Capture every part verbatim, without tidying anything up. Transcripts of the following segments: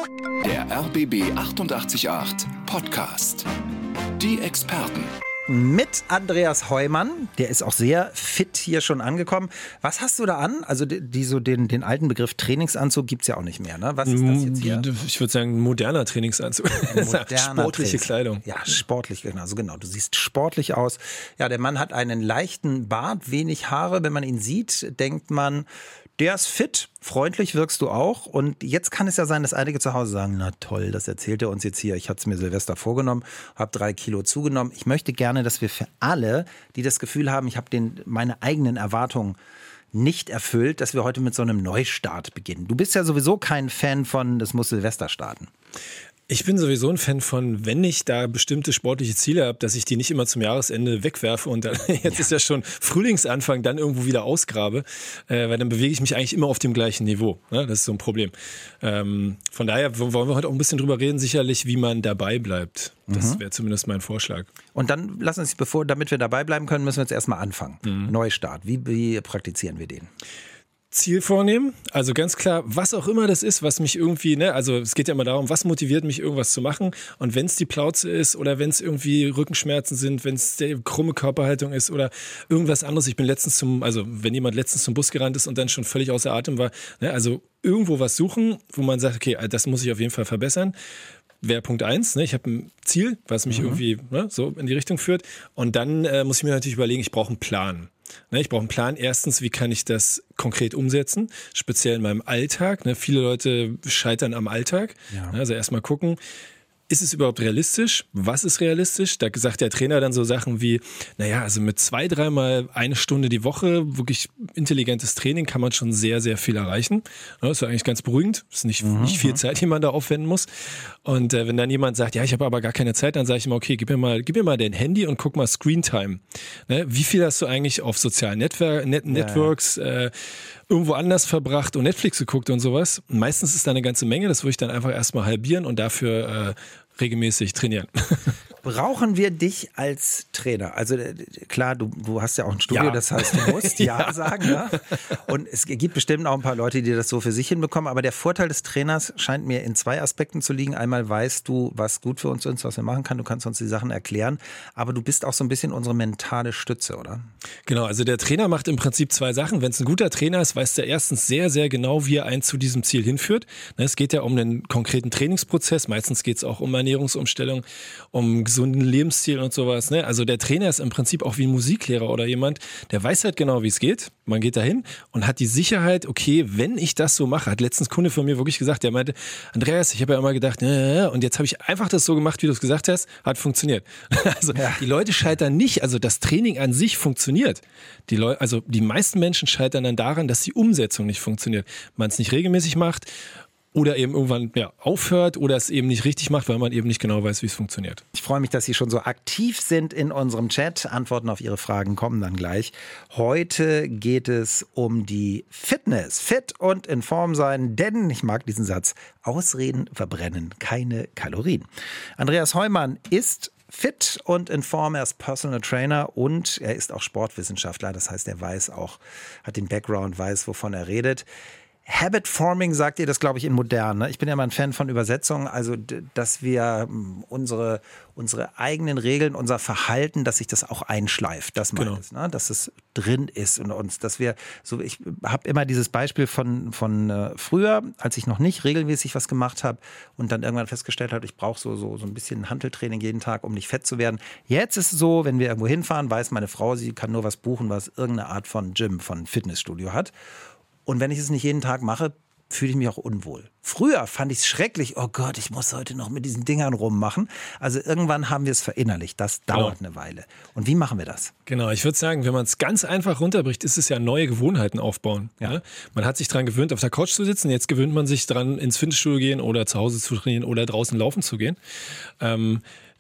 Der R B B achtundachtzig Komma acht Podcast. Die Experten. Mit Andreas Heumann, der ist auch sehr fit hier schon angekommen. Was hast du da an? Also die, die so den, den alten Begriff Trainingsanzug gibt es ja auch nicht mehr, ne? Was ist das jetzt hier? Ich würde sagen, ein moderner Trainingsanzug. Ein moderner sportliche Trainings- Kleidung. Ja, sportlich, genau. So genau. Du siehst sportlich aus. Ja, der Mann hat einen leichten Bart, wenig Haare. Wenn man ihn sieht, denkt man, der ist fit, freundlich wirkst du auch. Und jetzt kann es ja sein, dass einige zu Hause sagen, na toll, das erzählt er uns jetzt hier. Ich hatte es mir Silvester vorgenommen, habe drei Kilo zugenommen. Ich möchte gerne, dass wir für alle, die das Gefühl haben, ich habe den meine eigenen Erwartungen nicht erfüllt, dass wir heute mit so einem Neustart beginnen. Du bist ja sowieso kein Fan von, das muss Silvester starten. Ich bin sowieso ein Fan von, wenn ich da bestimmte sportliche Ziele habe, dass ich die nicht immer zum Jahresende wegwerfe und dann, jetzt ja. ist ja schon Frühlingsanfang, dann irgendwo wieder ausgrabe, äh, weil dann bewege ich mich eigentlich immer auf dem gleichen Niveau. Ne? Das ist so ein Problem. Ähm, von daher wollen wir heute auch ein bisschen drüber reden, sicherlich, wie man dabei bleibt. Das mhm. wäre zumindest mein Vorschlag. Und dann lass uns, bevor, damit wir dabei bleiben können, müssen wir jetzt erstmal anfangen. Mhm. Neustart. Wie, wie praktizieren wir den? Ziel vornehmen, also ganz klar, was auch immer das ist, was mich irgendwie, ne, also es geht ja immer darum, was motiviert mich, irgendwas zu machen, und wenn es die Plauze ist oder wenn es irgendwie Rückenschmerzen sind, wenn es die krumme Körperhaltung ist oder irgendwas anderes. Ich bin letztens zum, also wenn jemand letztens zum Bus gerannt ist und dann schon völlig außer Atem war, ne, also irgendwo was suchen, wo man sagt, okay, das muss ich auf jeden Fall verbessern. Wäre Punkt eins, ne? Ich habe ein Ziel, was mich mhm. irgendwie ne, so in die Richtung führt, und dann äh, muss ich mir natürlich überlegen, ich brauche einen Plan. Ne, ich brauche einen Plan. Erstens, wie kann ich das konkret umsetzen, speziell in meinem Alltag. Ne? Viele Leute scheitern am Alltag. Ja. Also erstmal gucken, ist es überhaupt realistisch? Was ist realistisch? Da sagt der Trainer dann so Sachen wie, naja, also mit zwei, dreimal eine Stunde die Woche, wirklich intelligentes Training, kann man schon sehr, sehr viel erreichen. Das ist eigentlich ganz beruhigend. Das ist nicht, mhm. nicht viel Zeit, die man da aufwenden muss. Und äh, wenn dann jemand sagt, ja, ich habe aber gar keine Zeit, dann sage ich immer, okay, gib mir mal, gib mir mal dein Handy und guck mal Screentime. Ne? Wie viel hast du eigentlich auf sozialen Netwer- Net- Networks äh, irgendwo anders verbracht und Netflix geguckt und sowas? Und meistens ist da eine ganze Menge, das würde ich dann einfach erstmal halbieren und dafür äh, regelmäßig trainieren. Brauchen wir dich als Trainer? Also klar, du, du hast ja auch ein Studio, ja. das heißt, du musst Ja, ja sagen. Ne? Und es gibt bestimmt auch ein paar Leute, die das so für sich hinbekommen. Aber der Vorteil des Trainers scheint mir in zwei Aspekten zu liegen. Einmal weißt du, was gut für uns ist, was wir machen können. Du kannst uns die Sachen erklären. Aber du bist auch so ein bisschen unsere mentale Stütze, oder? Genau, also der Trainer macht im Prinzip zwei Sachen. Wenn es ein guter Trainer ist, weiß der erstens sehr, sehr genau, wie er einen zu diesem Ziel hinführt. Es geht ja um einen konkreten Trainingsprozess. Meistens geht es auch um Ernährungsumstellung, um gesunden Lebensstil und sowas. Ne? Also der Trainer ist im Prinzip auch wie ein Musiklehrer oder jemand, der weiß halt genau, wie es geht. Man geht dahin und hat die Sicherheit, okay, wenn ich das so mache, hat letztens ein Kunde von mir wirklich gesagt, der meinte, Andreas, ich habe ja immer gedacht, äh, und jetzt habe ich einfach das so gemacht, wie du es gesagt hast, hat funktioniert. Also ja. Die Leute scheitern nicht, also das Training an sich funktioniert. Die Leute, also die meisten Menschen scheitern dann daran, dass die Umsetzung nicht funktioniert. Man es nicht regelmäßig macht oder eben irgendwann ja, aufhört oder es eben nicht richtig macht, weil man eben nicht genau weiß, wie es funktioniert. Ich freue mich, dass Sie schon so aktiv sind in unserem Chat. Antworten auf Ihre Fragen kommen dann gleich. Heute geht es um die Fitness. Fit und in Form sein, denn, ich mag diesen Satz, Ausreden verbrennen keine Kalorien. Andreas Heumann ist fit und in Form, er ist Personal Trainer und er ist auch Sportwissenschaftler. Das heißt, er weiß auch, hat den Background, weiß, wovon er redet. Habit Forming sagt ihr das, glaube ich, in modern. Ne? Ich bin ja mal ein Fan von Übersetzungen, also dass wir unsere, unsere eigenen Regeln, unser Verhalten, dass sich das auch einschleift, das meine ich, ne? Dass es drin ist in uns, dass wir so, ich habe immer dieses Beispiel von, von äh, früher, als ich noch nicht regelmäßig was gemacht habe und dann irgendwann festgestellt habe, ich brauche so, so, so ein bisschen Hanteltraining jeden Tag, um nicht fett zu werden. Jetzt ist es so, wenn wir irgendwo hinfahren, weiß meine Frau, sie kann nur was buchen, was irgendeine Art von Gym, von Fitnessstudio hat. Und wenn ich es nicht jeden Tag mache, fühle ich mich auch unwohl. Früher fand ich es schrecklich, oh Gott, ich muss heute noch mit diesen Dingern rummachen. Also irgendwann haben wir es verinnerlicht. Das dauert genau. eine Weile. Und wie machen wir das? Genau, ich würde sagen, wenn man es ganz einfach runterbricht, ist es ja neue Gewohnheiten aufbauen. Ja. Ne? Man hat sich daran gewöhnt, auf der Couch zu sitzen. Jetzt gewöhnt man sich daran, ins Fitnessstudio gehen oder zu Hause zu trainieren oder draußen laufen zu gehen. Ähm,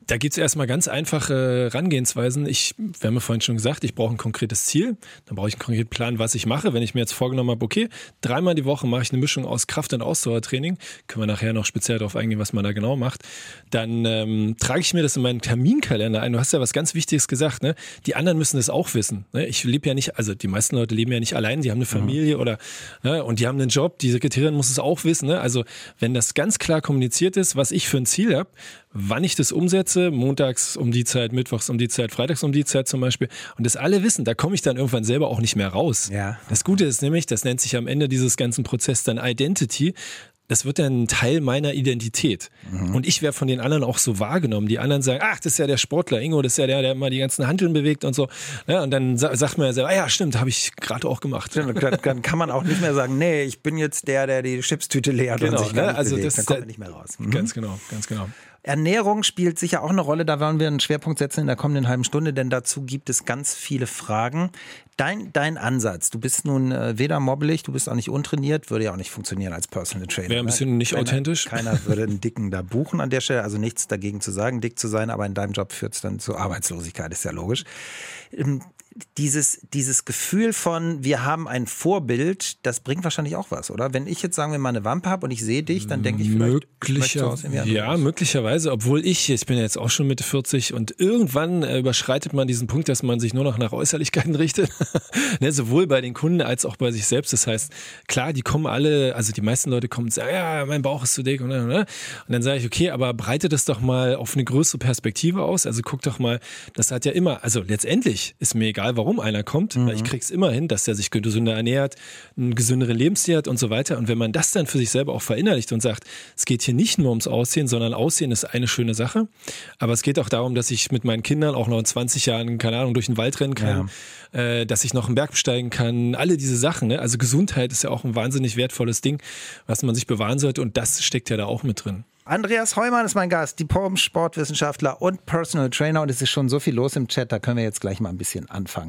Da gibt es erstmal ganz einfache Herangehensweisen. Ich, wir haben ja vorhin schon gesagt, ich brauche ein konkretes Ziel. Dann brauche ich einen konkreten Plan, was ich mache. Wenn ich mir jetzt vorgenommen habe, okay, dreimal die Woche mache ich eine Mischung aus Kraft- und Ausdauertraining, können wir nachher noch speziell darauf eingehen, was man da genau macht, dann ähm, trage ich mir das in meinen Terminkalender ein. Du hast ja was ganz Wichtiges gesagt, ne? Die anderen müssen das auch wissen. Ne? Ich lebe ja nicht, also die meisten Leute leben ja nicht allein, die haben eine Familie mhm. oder ne? Und die haben einen Job, die Sekretärin muss es auch wissen. Ne? Also wenn das ganz klar kommuniziert ist, was ich für ein Ziel habe, wann ich das umsetze, montags um die Zeit, mittwochs um die Zeit, freitags um die Zeit zum Beispiel, und das alle wissen, da komme ich dann irgendwann selber auch nicht mehr raus. Ja. Das Gute ist nämlich, das nennt sich am Ende dieses ganzen Prozesses dann Identity. Das wird dann ein Teil meiner Identität. Mhm. Und ich werde von den anderen auch so wahrgenommen. Die anderen sagen, ach, das ist ja der Sportler, Ingo, das ist ja der, der immer die ganzen Hanteln bewegt und so. Ja, und dann sa- sagt man ja selber, ah ja, stimmt, habe ich gerade auch gemacht. Dann, dann kann man auch nicht mehr sagen, nee, ich bin jetzt der, der die Chipstüte leert genau, und sich ne? gar nicht Also bewegt. das, Dann kommt man nicht mehr raus. Mhm. Ganz genau, ganz genau. Ernährung spielt sicher auch eine Rolle, da wollen wir einen Schwerpunkt setzen in der kommenden halben Stunde, denn dazu gibt es ganz viele Fragen. Dein, dein Ansatz, du bist nun äh, weder mobbelig, du bist auch nicht untrainiert, würde ja auch nicht funktionieren als Personal Trainer. Wäre ein bisschen nicht keiner, authentisch. Keiner würde einen Dicken da buchen an der Stelle, also nichts dagegen zu sagen, dick zu sein, aber in deinem Job führt es dann zur Arbeitslosigkeit, ist ja logisch. Ähm, Dieses, dieses Gefühl von, wir haben ein Vorbild, das bringt wahrscheinlich auch was, oder? Wenn ich jetzt, sagen wir mal, eine Wampe habe und ich sehe dich, dann denke ich vielleicht, Möglicher, so aussehen wie andere. ja, möglicherweise, obwohl ich, ich bin jetzt auch schon Mitte vierzig und irgendwann äh, überschreitet man diesen Punkt, dass man sich nur noch nach Äußerlichkeiten richtet, ne, sowohl bei den Kunden als auch bei sich selbst. Das heißt, klar, die kommen alle, also die meisten Leute kommen und sagen, ja, mein Bauch ist zu dick und, und, und dann sage ich, okay, aber breite das doch mal auf eine größere Perspektive aus, also guck doch mal, das hat ja immer, also letztendlich ist mir egal, warum einer kommt, mhm. weil ich krieg's immer hin, dass der sich gesünder ernährt, einen gesünderen Lebensstil hat und so weiter. Und wenn man das dann für sich selber auch verinnerlicht und sagt, es geht hier nicht nur ums Aussehen, sondern Aussehen ist eine schöne Sache, aber es geht auch darum, dass ich mit meinen Kindern auch noch in zwanzig Jahren, keine Ahnung, durch den Wald rennen kann, ja. äh, dass ich noch einen Berg besteigen kann, alle diese Sachen. Ne? Also Gesundheit ist ja auch ein wahnsinnig wertvolles Ding, was man sich bewahren sollte und das steckt ja da auch mit drin. Andreas Heumann ist mein Gast, Diplom-Sportwissenschaftler und Personal Trainer und es ist schon so viel los im Chat, da können wir jetzt gleich mal ein bisschen anfangen.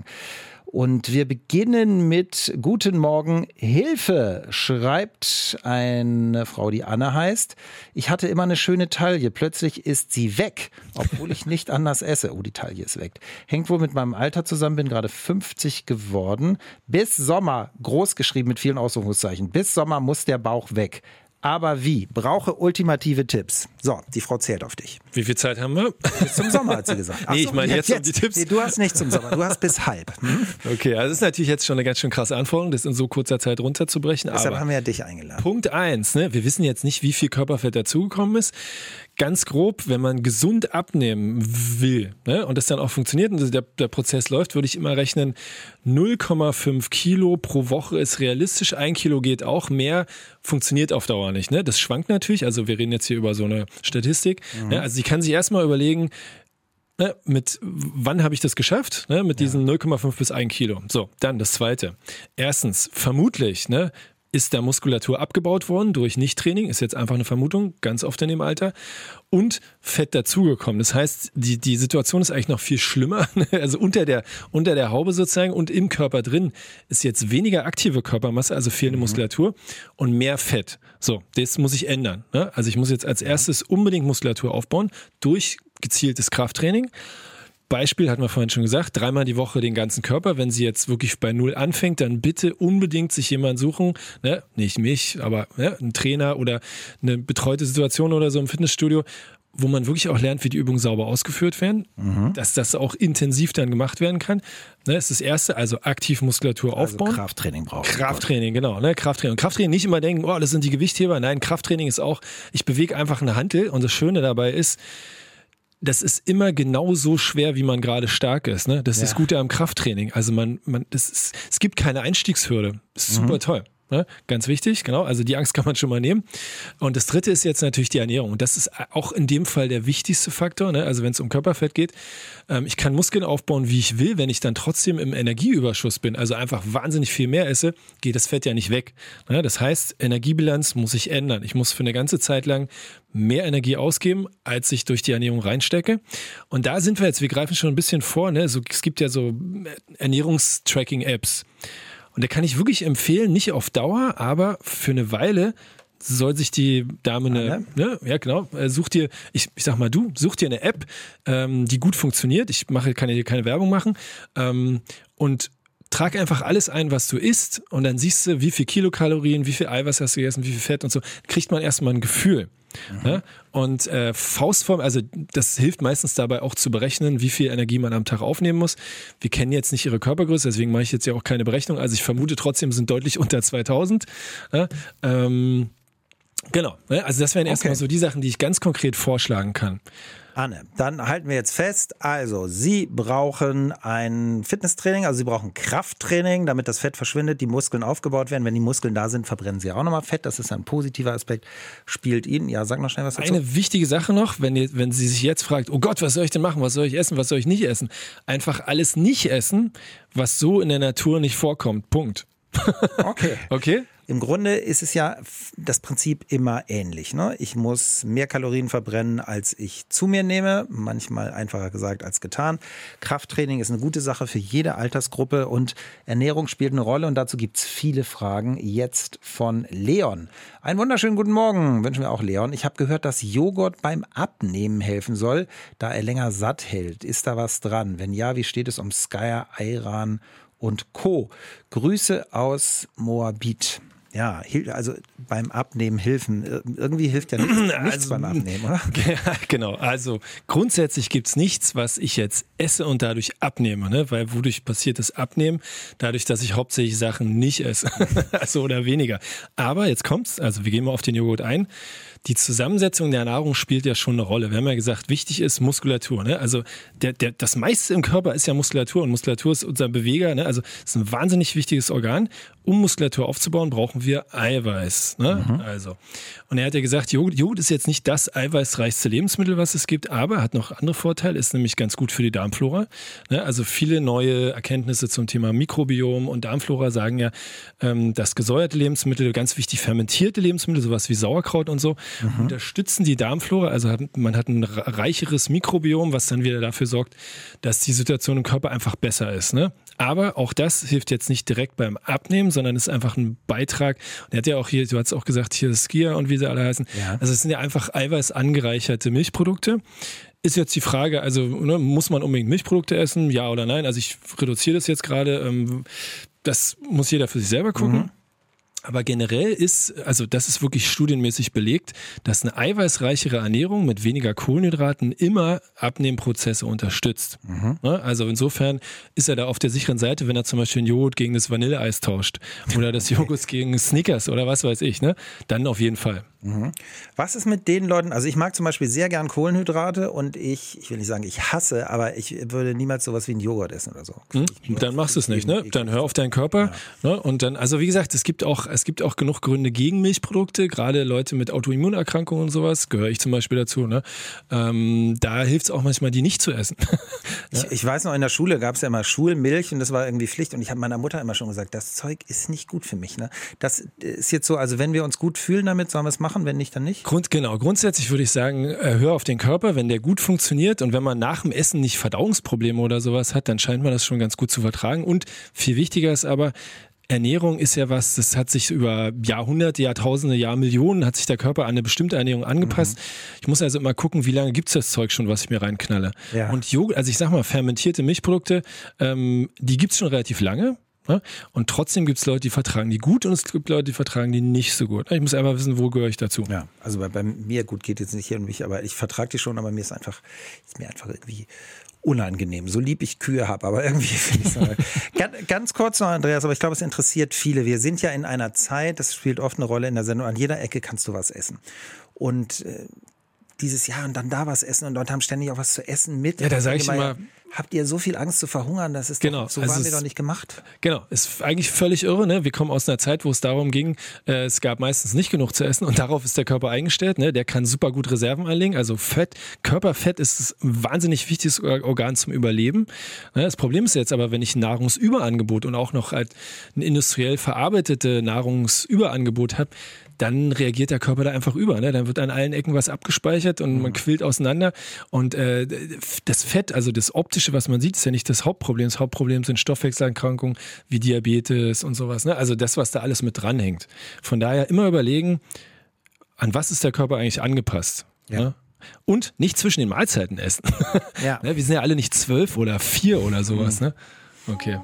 Und wir beginnen mit Guten Morgen, Hilfe, schreibt eine Frau, die Anne heißt. Ich hatte immer eine schöne Taille, plötzlich ist sie weg, obwohl ich nicht anders esse. Oh, die Taille ist weg. Hängt wohl mit meinem Alter zusammen, bin gerade fünfzig geworden. Bis Sommer, groß geschrieben mit vielen Ausrufungszeichen, bis Sommer muss der Bauch weg. Aber wie? Brauche ultimative Tipps. So, die Frau zählt auf dich. Wie viel Zeit haben wir? Bis zum Sommer, hat sie gesagt. Ach nee, so, ich meine jetzt, jetzt um die Tipps. Nee, du hast nicht zum Sommer, du hast bis halb. Hm? Okay, also das ist natürlich jetzt schon eine ganz schön krasse Anforderung, das in so kurzer Zeit runterzubrechen. Deshalb aber haben wir ja dich eingeladen. Punkt eins, ne? Wir wissen jetzt nicht, wie viel Körperfett dazugekommen ist. Ganz grob, wenn man gesund abnehmen will, ne, und das dann auch funktioniert und der, der Prozess läuft, würde ich immer rechnen, null Komma fünf Kilo pro Woche ist realistisch, ein Kilo geht auch, mehr funktioniert auf Dauer nicht. Ne? Das schwankt natürlich, also wir reden jetzt hier über so eine Statistik. Mhm. Ne? Also die kann sich erstmal überlegen, ne, mit wann habe ich das geschafft, ne, mit diesen ja. null Komma fünf bis ein Kilo. So, dann das Zweite. Erstens, vermutlich, ne, ist da Muskulatur abgebaut worden durch Nichttraining, ist jetzt einfach eine Vermutung, ganz oft in dem Alter, und Fett dazugekommen. Das heißt, die, die Situation ist eigentlich noch viel schlimmer, also unter der, unter der Haube sozusagen und im Körper drin ist jetzt weniger aktive Körpermasse, also fehlende mhm. Muskulatur und mehr Fett. So, das muss ich ändern. Ne? Also ich muss jetzt als erstes unbedingt Muskulatur aufbauen durch gezieltes Krafttraining. Beispiel hatten wir vorhin schon gesagt, dreimal die Woche den ganzen Körper. Wenn sie jetzt wirklich bei Null anfängt, dann bitte unbedingt sich jemanden suchen, ne? Nicht mich, aber ne? Einen Trainer oder eine betreute Situation oder so im Fitnessstudio, wo man wirklich auch lernt, wie die Übungen sauber ausgeführt werden, mhm. dass das auch intensiv dann gemacht werden kann. Ne? Das ist das Erste, also aktiv Muskulatur also aufbauen. Krafttraining braucht Krafttraining, genau. Ne? Krafttraining. Und Krafttraining nicht immer denken, oh, das sind die Gewichtheber. Nein, Krafttraining ist auch, ich bewege einfach eine Hantel und das Schöne dabei ist, das ist immer genauso schwer, wie man gerade stark ist. Ne? Das ist ja. das Gute am Krafttraining. Also man, man, das ist, es gibt keine Einstiegshürde. Das ist super mhm. toll. Ne? Ganz wichtig, genau. Also die Angst kann man schon mal nehmen. Und das Dritte ist jetzt natürlich die Ernährung. Und das ist auch in dem Fall der wichtigste Faktor. Ne? Also wenn es um Körperfett geht. Ähm, ich kann Muskeln aufbauen, wie ich will. Wenn ich dann trotzdem im Energieüberschuss bin, also einfach wahnsinnig viel mehr esse, geht das Fett ja nicht weg. Ne? Das heißt, Energiebilanz muss ich ändern. Ich muss für eine ganze Zeit lang mehr Energie ausgeben, als ich durch die Ernährung reinstecke. Und da sind wir jetzt, wir greifen schon ein bisschen vor. Ne? So, es gibt ja so Ernährungstracking-Apps. Und da kann ich wirklich empfehlen, nicht auf Dauer, aber für eine Weile soll sich die Dame eine, ja, ne? ja genau, such dir, ich, ich sag mal du, such dir eine App, ähm, die gut funktioniert. Ich mache, kann dir keine Werbung machen ähm, und trag einfach alles ein, was du isst und dann siehst du, wie viel Kilokalorien, wie viel Eiweiß hast du gegessen, wie viel Fett und so. Kriegt man erstmal ein Gefühl. Mhm. Ne? Und äh, Faustform, also das hilft meistens dabei auch zu berechnen, wie viel Energie man am Tag aufnehmen muss. Wir kennen jetzt nicht ihre Körpergröße, deswegen mache ich jetzt ja auch keine Berechnung. Also ich vermute trotzdem, sind deutlich unter zweitausend. Ne? Ähm, genau, ne? Also das wären erstmal Okay. so die Sachen, die ich ganz konkret vorschlagen kann. Anne, dann halten wir jetzt fest, also Sie brauchen ein Fitnesstraining, also Sie brauchen Krafttraining, damit das Fett verschwindet, die Muskeln aufgebaut werden. Wenn die Muskeln da sind, verbrennen Sie auch nochmal Fett, das ist ein positiver Aspekt. Spielt Ihnen, ja, sag noch schnell was dazu. Eine wichtige Sache noch, wenn, ihr, wenn sie sich jetzt fragt, oh Gott, was soll ich denn machen, was soll ich essen, was soll ich nicht essen? Einfach alles nicht essen, was so in der Natur nicht vorkommt, Punkt. Okay. Okay? Im Grunde ist es ja das Prinzip immer ähnlich. Ne? Ich muss mehr Kalorien verbrennen, als ich zu mir nehme. Manchmal einfacher gesagt als getan. Krafttraining ist eine gute Sache für jede Altersgruppe und Ernährung spielt eine Rolle. Und dazu gibt es viele Fragen jetzt von Leon. Einen wunderschönen guten Morgen wünschen wir auch Leon. Ich habe gehört, dass Joghurt beim Abnehmen helfen soll, da er länger satt hält. Ist da was dran? Wenn ja, wie steht es um Skyer, Ayran und Co.? Grüße aus Moabit. Ja, also beim Abnehmen helfen. Irgendwie hilft ja nichts, nichts Also, beim Abnehmen, oder? Ja, genau. Also grundsätzlich gibt es nichts, was ich jetzt esse und dadurch abnehme, ne? Weil wodurch passiert das Abnehmen? Dadurch, dass ich hauptsächlich Sachen nicht esse. Also oder weniger. Aber jetzt kommt's, also wir gehen mal auf den Joghurt ein. Die Zusammensetzung der Nahrung spielt ja schon eine Rolle. Wir haben ja gesagt, wichtig ist Muskulatur. Ne? Also der, der, das meiste im Körper ist ja Muskulatur und Muskulatur ist unser Beweger. Ne? Also es ist ein wahnsinnig wichtiges Organ. Um Muskulatur aufzubauen, brauchen wir Eiweiß. Ne? Mhm. Also. Und er hat ja gesagt, Joghurt, Joghurt ist jetzt nicht das eiweißreichste Lebensmittel, was es gibt, aber hat noch andere Vorteile, ist nämlich ganz gut für die Darmflora. Ne? Also viele neue Erkenntnisse zum Thema Mikrobiom und Darmflora sagen ja, ähm, dass gesäuerte Lebensmittel, ganz wichtig fermentierte Lebensmittel, sowas wie Sauerkraut und so, mhm. unterstützen die Darmflora. Also hat, man hat ein reicheres Mikrobiom, was dann wieder dafür sorgt, dass die Situation im Körper einfach besser ist. Ne? Aber auch das hilft jetzt nicht direkt beim Abnehmen, sondern ist einfach ein Beitrag. Und er hat ja auch hier, du hast auch gesagt, hier Skia und wie sie alle heißen. Ja. Also es sind ja einfach eiweiß angereicherte Milchprodukte. Ist jetzt die Frage, also ne, muss man unbedingt Milchprodukte essen? Ja oder nein? Also ich reduziere das jetzt gerade. Ähm, das muss jeder für sich selber gucken. Mhm. Aber generell ist, also das ist wirklich studienmäßig belegt, dass eine eiweißreichere Ernährung mit weniger Kohlenhydraten immer Abnehmprozesse unterstützt. Mhm. Also insofern ist er da auf der sicheren Seite, wenn er zum Beispiel den Joghurt gegen das Vanilleeis tauscht oder das Joghurt gegen Snickers oder was weiß ich, ne? Dann auf jeden Fall. Mhm. Was ist mit den Leuten, also ich mag zum Beispiel sehr gern Kohlenhydrate und ich, ich will nicht sagen, ich hasse, aber ich würde niemals sowas wie einen Joghurt essen oder so. Hm, dann machst du es nicht, ne? Dann hör auf deinen Körper. Ja. Ne? Und dann, also wie gesagt, es gibt auch, es gibt auch genug Gründe gegen Milchprodukte, gerade Leute mit Autoimmunerkrankungen und sowas, gehöre ich zum Beispiel dazu, ne? Ähm, da hilft es auch manchmal, die nicht zu essen. ich, ich weiß noch, in der Schule gab es ja immer Schulmilch und das war irgendwie Pflicht und ich habe meiner Mutter immer schon gesagt, das Zeug ist nicht gut für mich, ne? Das ist jetzt so, also wenn wir uns gut fühlen damit, sollen wir es machen, wenn nicht, dann nicht? Grund, genau, grundsätzlich würde ich sagen, hör auf den Körper, wenn der gut funktioniert und wenn man nach dem Essen nicht Verdauungsprobleme oder sowas hat, dann scheint man das schon ganz gut zu vertragen und viel wichtiger ist aber, Ernährung ist ja was, das hat sich über Jahrhunderte, Jahrtausende, Jahrmillionen hat sich der Körper an eine bestimmte Ernährung angepasst. Mhm. Ich muss also immer gucken, wie lange gibt es das Zeug schon, was ich mir reinknalle. Ja. Und Joghurt, also ich sag mal, fermentierte Milchprodukte, ähm, die gibt es schon relativ lange. Ja? Und trotzdem gibt es Leute, die vertragen die gut und es gibt Leute, die vertragen die nicht so gut. Ich muss einfach wissen, wo gehöre ich dazu. Ja, also bei, bei mir, gut, geht jetzt nicht hier um mich, aber ich vertrage die schon, aber mir ist einfach, ist mir einfach irgendwie unangenehm, so lieb ich Kühe habe, aber irgendwie finde ich es ganz, ganz kurz noch, Andreas, aber ich glaube, es interessiert viele. Wir sind ja in einer Zeit, das spielt oft eine Rolle in der Sendung, an jeder Ecke kannst du was essen. Und äh, dieses Jahr und dann da was essen und Leute haben ständig auch was zu essen mit. Ja, da sage ich immer, habt ihr so viel Angst zu verhungern? Das ist genau, doch, so also waren wir es, doch nicht gemacht. Genau, ist eigentlich völlig irre. Ne? Wir kommen aus einer Zeit, wo es darum ging, äh, es gab meistens nicht genug zu essen und darauf ist der Körper eingestellt. Ne? Der kann super gut Reserven anlegen. Also Fett, Körperfett ist ein wahnsinnig wichtiges Organ zum Überleben. Ne? Das Problem ist jetzt aber, wenn ich ein Nahrungsüberangebot und auch noch halt ein industriell verarbeitete Nahrungsüberangebot habe, dann reagiert der Körper da einfach über. Ne? Dann wird an allen Ecken was abgespeichert und man quillt auseinander. Und äh, das Fett, also das Optische, was man sieht, ist ja nicht das Hauptproblem. Das Hauptproblem sind Stoffwechselerkrankungen wie Diabetes und sowas. Ne? Also das, was da alles mit dranhängt. Von daher immer überlegen, an was ist der Körper eigentlich angepasst? Ja. Ne? Und nicht zwischen den Mahlzeiten essen. Ja. Ne, wir sind ja alle nicht zwölf oder vier oder sowas. Mhm. Ne? Okay.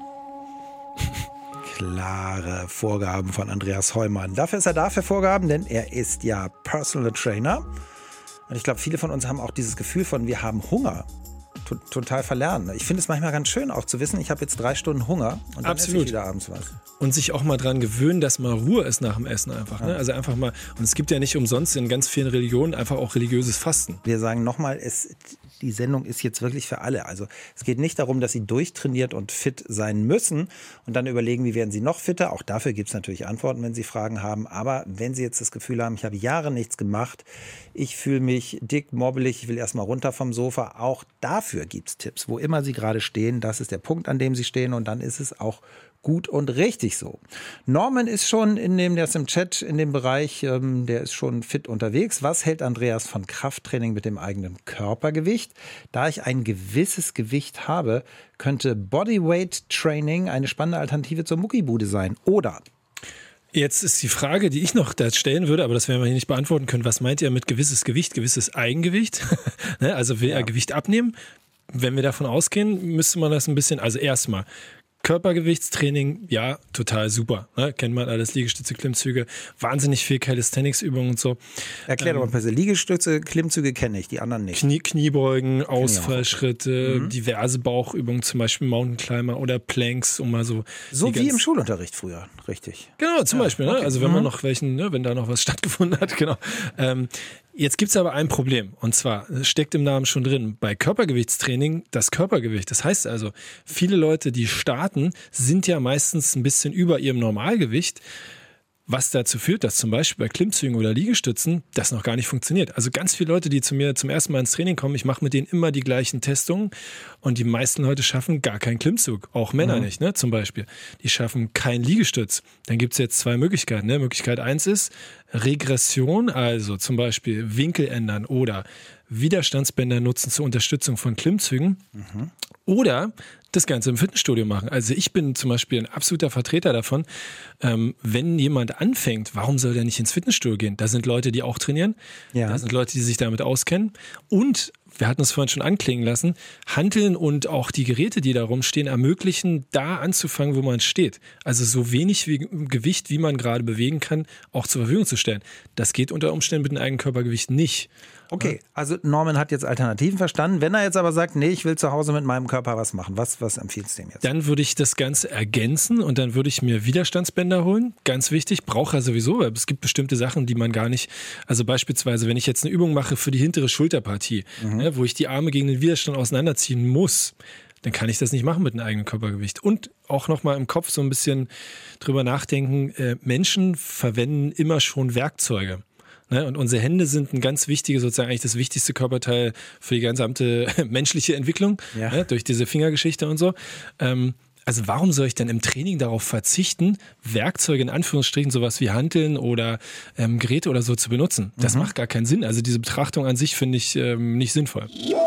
Klare Vorgaben von Andreas Heumann. Dafür ist er da für Vorgaben, denn er ist ja Personal Trainer. Und ich glaube, viele von uns haben auch dieses Gefühl von, wir haben Hunger. T- total verlernen. Ich finde es manchmal ganz schön auch zu wissen, ich habe jetzt drei Stunden Hunger und dann Absolut. esse ich wieder abends was. Und sich auch mal dran gewöhnen, dass mal Ruhe ist nach dem Essen einfach. Ne? Also einfach mal, und es gibt ja nicht umsonst in ganz vielen Religionen einfach auch religiöses Fasten. Wir sagen nochmal, es, die Sendung ist jetzt wirklich für alle. Also es geht nicht darum, dass Sie durchtrainiert und fit sein müssen und dann überlegen, wie werden Sie noch fitter. Auch dafür gibt es natürlich Antworten, wenn Sie Fragen haben. Aber wenn Sie jetzt das Gefühl haben, ich habe Jahre nichts gemacht, ich fühle mich dick, mobbelig, ich will erstmal runter vom Sofa, auch dafür gibt es Tipps. Wo immer Sie gerade stehen, das ist der Punkt, an dem Sie stehen und dann ist es auch gut und richtig so. Norman ist schon in dem, der ist im Chat in dem Bereich, ähm, der ist schon fit unterwegs. Was hält Andreas von Krafttraining mit dem eigenen Körpergewicht? Da ich ein gewisses Gewicht habe, könnte Bodyweight Training eine spannende Alternative zur Muckibude sein. Oder? Jetzt ist die Frage, die ich noch da stellen würde, aber das werden wir hier nicht beantworten können. Was meint ihr mit gewisses Gewicht, gewisses Eigengewicht? Ne, also will Ja. er Gewicht abnehmen? Wenn wir davon ausgehen, müsste man das ein bisschen, also erstmal Körpergewichtstraining, ja, total super. Ne? Kennt man alles, Liegestütze, Klimmzüge, wahnsinnig viel Calisthenics-Übungen und so. Erklär doch mal bitte. Liegestütze, Klimmzüge kenne ich, die anderen nicht. Knie, Kniebeugen, Ausfallschritte, mhm. diverse Bauchübungen, zum Beispiel Mountain Climber oder Planks, um mal so. So wie im Schulunterricht früher, richtig. Genau, zum ja, Beispiel. okay. Ne? Also wenn mhm. man noch welchen, ne, wenn da noch was stattgefunden hat, genau. Ähm, Jetzt gibt es aber ein Problem und zwar, es steckt im Namen schon drin, bei Körpergewichtstraining das Körpergewicht. Das heißt also, viele Leute, die starten, sind ja meistens ein bisschen über ihrem Normalgewicht, was dazu führt, dass zum Beispiel bei Klimmzügen oder Liegestützen das noch gar nicht funktioniert. Also ganz viele Leute, die zu mir zum ersten Mal ins Training kommen, ich mache mit denen immer die gleichen Testungen und die meisten Leute schaffen gar keinen Klimmzug, auch Männer mhm. nicht, ne? Zum Beispiel. Die schaffen keinen Liegestütz. Dann gibt es jetzt zwei Möglichkeiten. Ne? Möglichkeit eins ist Regression, also zum Beispiel Winkel ändern oder Widerstandsbänder nutzen zur Unterstützung von Klimmzügen mhm. oder das Ganze im Fitnessstudio machen. Also ich bin zum Beispiel ein absoluter Vertreter davon, ähm, wenn jemand anfängt, warum soll der nicht ins Fitnessstudio gehen? Da sind Leute, die auch trainieren, ja. da sind Leute, die sich damit auskennen und wir hatten es vorhin schon anklingen lassen, Hanteln und auch die Geräte, die da rumstehen, ermöglichen, da anzufangen, wo man steht. Also so wenig wie, Gewicht, wie man gerade bewegen kann, auch zur Verfügung zu stellen. Das geht unter Umständen mit dem eigenen Körpergewicht nicht. Okay, also Norman hat jetzt Alternativen verstanden. Wenn er jetzt aber sagt, nee, ich will zu Hause mit meinem Körper was machen, was, was empfiehlst du ihm jetzt? Dann würde ich das Ganze ergänzen und dann würde ich mir Widerstandsbänder holen. Ganz wichtig, braucht er sowieso, weil es gibt bestimmte Sachen, die man gar nicht, also beispielsweise, wenn ich jetzt eine Übung mache für die hintere Schulterpartie, mhm. ne, wo ich die Arme gegen den Widerstand auseinanderziehen muss, dann kann ich das nicht machen mit einem eigenen Körpergewicht. Und auch nochmal im Kopf so ein bisschen drüber nachdenken, äh, Menschen verwenden immer schon Werkzeuge. Ne? Und unsere Hände sind ein ganz wichtiges, sozusagen eigentlich das wichtigste Körperteil für die gesamte menschliche Entwicklung, ja. ne? Durch diese Fingergeschichte und so. Ähm, Also warum soll ich denn im Training darauf verzichten, Werkzeuge in Anführungsstrichen, sowas wie Hanteln oder ähm, Geräte oder so zu benutzen? Das mhm. macht gar keinen Sinn. Also diese Betrachtung an sich finde ich ähm, nicht sinnvoll.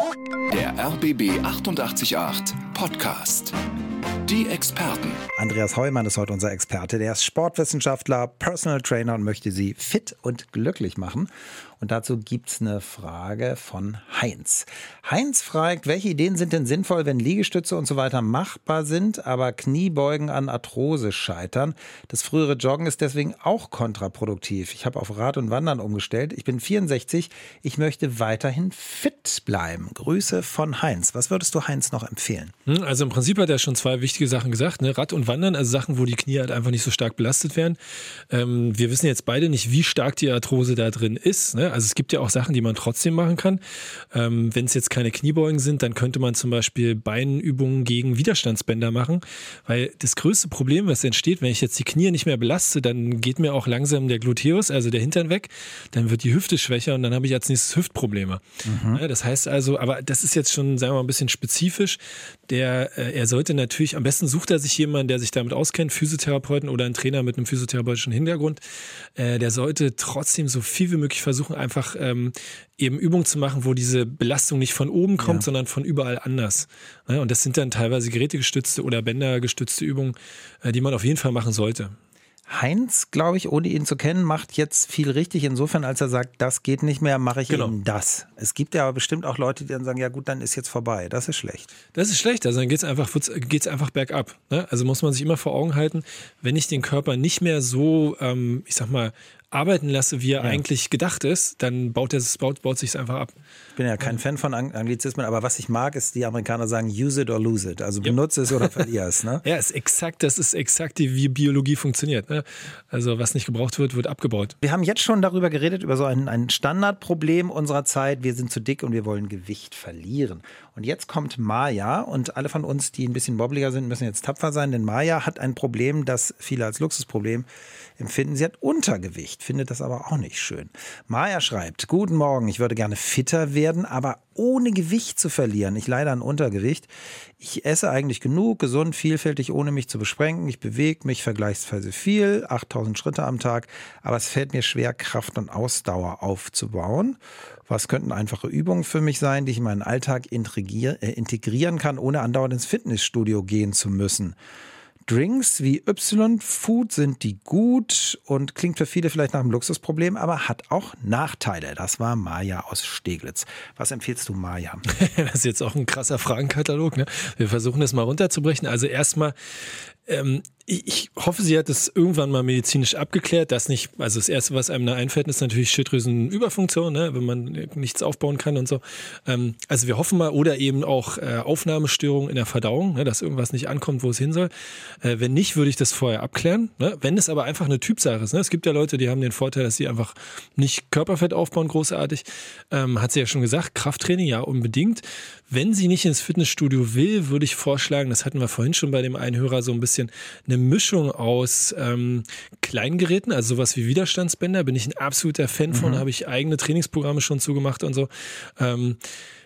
Der R B B achtundachtzig Komma acht Podcast. Die Experten. Andreas Heumann ist heute unser Experte. Der ist Sportwissenschaftler, Personal Trainer und möchte Sie fit und glücklich machen. Und dazu gibt es eine Frage von Heinz. Heinz fragt, welche Ideen sind denn sinnvoll, wenn Liegestütze und so weiter machbar sind, aber Kniebeugen an Arthrose scheitern? Das frühere Joggen ist deswegen auch kontraproduktiv. Ich habe auf Rad und Wandern umgestellt. Ich bin vierundsechzig. Ich möchte weiterhin fit bleiben. Grüße von Heinz. Was würdest du Heinz noch empfehlen? Also im Prinzip hat er schon zwei wichtige Sachen gesagt. Ne? Rad und Wandern, also Sachen, wo die Knie halt einfach nicht so stark belastet werden. Ähm, wir wissen jetzt beide nicht, wie stark die Arthrose da drin ist. Ne? Also es gibt ja auch Sachen, die man trotzdem machen kann. Ähm, wenn es jetzt keine Kniebeugen sind, dann könnte man zum Beispiel Beinübungen gegen Widerstandsbänder machen, weil das größte Problem, was entsteht, wenn ich jetzt die Knie nicht mehr belaste, dann geht mir auch langsam der Gluteus, also der Hintern weg, dann wird die Hüfte schwächer und dann habe ich als nächstes Hüftprobleme. Mhm. Ja, das heißt also, aber das ist jetzt schon, sagen wir mal, ein bisschen spezifisch. Der, äh, er sollte natürlich, am besten sucht er sich jemanden, der sich damit auskennt, Physiotherapeuten oder einen Trainer mit einem physiotherapeutischen Hintergrund. Äh, der sollte trotzdem so viel wie möglich versuchen, einfach ähm, eben Übungen zu machen, wo diese Belastung nicht von oben kommt, ja. sondern von überall anders. Ja, und das sind dann teilweise gerätegestützte oder bändergestützte Übungen, äh, die man auf jeden Fall machen sollte. Heinz, glaube ich, ohne ihn zu kennen, macht jetzt viel richtig. Insofern, als er sagt, das geht nicht mehr, mache ich genau. eben das. Es gibt ja aber bestimmt auch Leute, die dann sagen, ja gut, dann ist jetzt vorbei. Das ist schlecht. Das ist schlecht. Also dann geht es einfach, geht's einfach bergab. Ne? Also muss man sich immer vor Augen halten, wenn ich den Körper nicht mehr so, ähm, ich sag mal, arbeiten lasse, wie er ja. eigentlich gedacht ist, dann baut es baut, baut sich einfach ab. Ich bin ja kein ja. Fan von Anglizismen, aber was ich mag, ist, die Amerikaner sagen, use it or lose it. Also benutze ja. es oder verliere es. Ne? Ja, ist exakt, das ist exakt, wie Biologie funktioniert. Ne? Also was nicht gebraucht wird, wird abgebaut. Wir haben jetzt schon darüber geredet, über so ein, ein Standardproblem unserer Zeit. Wir sind zu dick und wir wollen Gewicht verlieren. Und jetzt kommt Maja und alle von uns, die ein bisschen wobbliger sind, müssen jetzt tapfer sein, denn Maja hat ein Problem, das viele als Luxusproblem empfinden. Sie hat Untergewicht, findet das aber auch nicht schön. Maja schreibt, guten Morgen, ich würde gerne fitter werden, aber ohne Gewicht zu verlieren. Ich leide an Untergewicht. Ich esse eigentlich genug, gesund, vielfältig, ohne mich zu beschränken. Ich bewege mich vergleichsweise viel, achttausend Schritte am Tag, aber es fällt mir schwer, Kraft und Ausdauer aufzubauen. Was könnten einfache Übungen für mich sein, die ich in meinen Alltag integrieren kann, ohne andauernd ins Fitnessstudio gehen zu müssen? Drinks wie Y-Food sind die gut und klingt für viele vielleicht nach einem Luxusproblem, aber hat auch Nachteile. Das war Maja aus Steglitz. Was empfiehlst du, Maja? Das ist jetzt auch ein krasser Fragenkatalog. Ne? Wir versuchen das mal runterzubrechen. Also erstmal, ähm, ich hoffe, sie hat das irgendwann mal medizinisch abgeklärt, dass nicht, also das Erste, was einem da einfällt, ist natürlich Schilddrüsenüberfunktion, ne, wenn man nichts aufbauen kann und so. Ähm, also wir hoffen mal, oder eben auch äh, Aufnahmestörungen in der Verdauung, ne, dass irgendwas nicht ankommt, wo es hin soll. Äh, wenn nicht, würde ich das vorher abklären. Ne? Wenn es aber einfach eine Typsache ist, ne? Es gibt ja Leute, die haben den Vorteil, dass sie einfach nicht Körperfett aufbauen, großartig. Ähm, hat sie ja schon gesagt, Krafttraining, ja, unbedingt. Wenn sie nicht ins Fitnessstudio will, würde ich vorschlagen, das hatten wir vorhin schon bei dem einen Hörer so ein bisschen, eine Mischung aus ähm, Kleingeräten, also sowas wie Widerstandsbänder, bin ich ein absoluter Fan von, mhm. habe ich eigene Trainingsprogramme schon zugemacht und so. Ähm,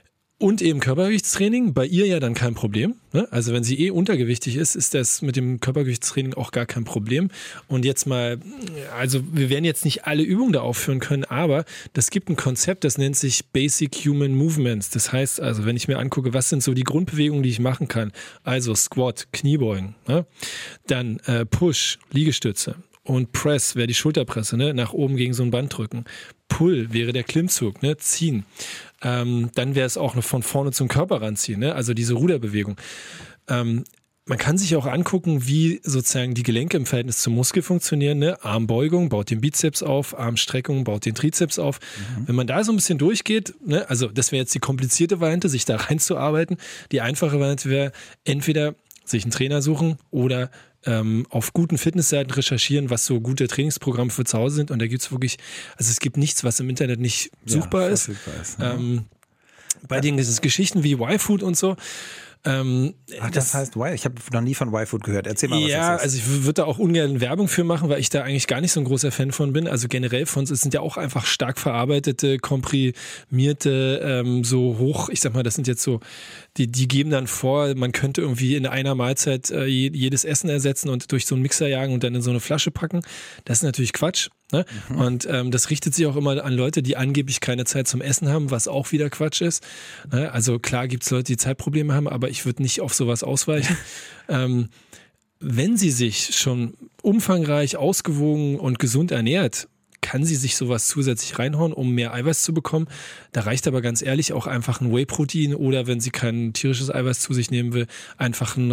Und eben Körpergewichtstraining, bei ihr ja dann kein Problem. Ne? Also wenn sie eh untergewichtig ist, ist das mit dem Körpergewichtstraining auch gar kein Problem. Und jetzt mal, also wir werden jetzt nicht alle Übungen da aufführen können, aber das gibt ein Konzept, das nennt sich Basic Human Movements. Das heißt also, wenn ich mir angucke, was sind so die Grundbewegungen, die ich machen kann, also Squat, Kniebeugen, ne? Dann äh, Push, Liegestütze. Und Press wäre die Schulterpresse, ne? Nach oben gegen so ein Band drücken. Pull wäre der Klimmzug, ne? Ziehen. Ähm, dann wäre es auch noch von vorne zum Körper ranziehen, ne? Also diese Ruderbewegung. Ähm, man kann sich auch angucken, wie sozusagen die Gelenke im Verhältnis zum Muskel funktionieren. Ne? Armbeugung baut den Bizeps auf, Armstreckung baut den Trizeps auf. Mhm. Wenn man da so ein bisschen durchgeht, ne? Also das wäre jetzt die komplizierte Variante, sich da reinzuarbeiten. Die einfache Variante wäre entweder sich einen Trainer suchen oder ähm, auf guten Fitnessseiten recherchieren, was so gute Trainingsprogramme für zu Hause sind. Und da gibt es wirklich, also es gibt nichts, was im Internet nicht suchbar ja, ist. ist ja. ähm, bei ja. den Geschichten wie Y-Food und so, Ähm, Ach, das, das heißt Y? Ich habe noch nie von Y-Food gehört. Erzähl mal, was ja, das ist. Also ich würde da auch ungern Werbung für machen, weil ich da eigentlich gar nicht so ein großer Fan von bin. Also generell von uns, es sind ja auch einfach stark verarbeitete, komprimierte, ähm, so hoch, ich sag mal, das sind jetzt so, die, die geben dann vor, man könnte irgendwie in einer Mahlzeit äh, jedes Essen ersetzen und durch so einen Mixer jagen und dann in so eine Flasche packen. Das ist natürlich Quatsch. Ne? Mhm. Und ähm, das richtet sich auch immer an Leute, die angeblich keine Zeit zum Essen haben, was auch wieder Quatsch ist. Ne? Also klar gibt es Leute, die Zeitprobleme haben, aber ich würde nicht auf sowas ausweichen. ähm, wenn sie sich schon umfangreich, ausgewogen und gesund ernährt, kann sie sich sowas zusätzlich reinhauen, um mehr Eiweiß zu bekommen. Da reicht aber ganz ehrlich auch einfach ein Whey-Protein oder wenn sie kein tierisches Eiweiß zu sich nehmen will, einfach ein